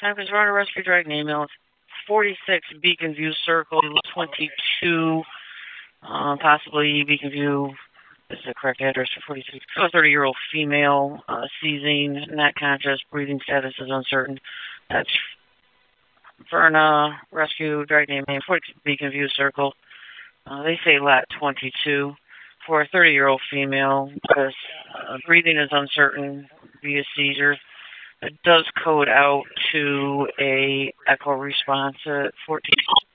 Hopkins Runner Rescue Drag name is 46 Beacon View Circle, 22, possibly Beacon View. This is the correct address for 46. So a 30-year-old female, seizing, not conscious, breathing status is uncertain. That's Verna Rescue Drag name 46 Beacon View Circle. They say lot 22 for a 30-year-old female. Breathing is uncertain via seizure. It does code out to a echo response at 14.